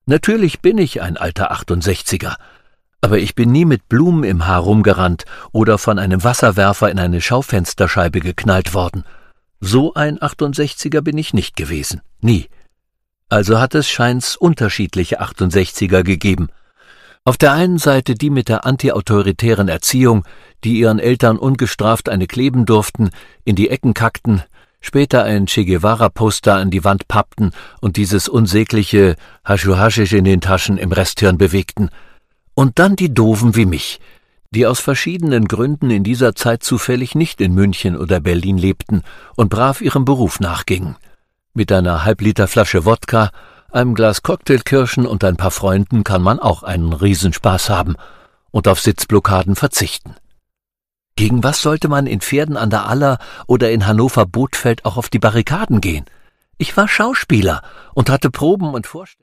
Natürlich bin ich ein alter 68er, aber ich bin nie mit Blumen im Haar rumgerannt oder von einem Wasserwerfer in eine Schaufensterscheibe geknallt worden. So ein 68er bin ich nicht gewesen, nie. Also hat es scheint's unterschiedliche 68er gegeben. Auf der einen Seite die mit der antiautoritären Erziehung, die ihren Eltern ungestraft eine kleben durften, in die Ecken kackten, später ein Che Guevara-Poster an die Wand pappten und dieses unsägliche Haschisch in den Taschen im Resthirn bewegten. Und dann die Doofen wie mich, die aus verschiedenen Gründen in dieser Zeit zufällig nicht in München oder Berlin lebten und brav ihrem Beruf nachgingen. Mit einer Halbliterflasche Wodka, einem Glas Cocktailkirschen und ein paar Freunden kann man auch einen Riesenspaß haben und auf Sitzblockaden verzichten. Gegen was sollte man in Pferden an der Aller oder in Hannover-Bothfeld auch auf die Barrikaden gehen? Ich war Schauspieler und hatte Proben und Vorstellungen.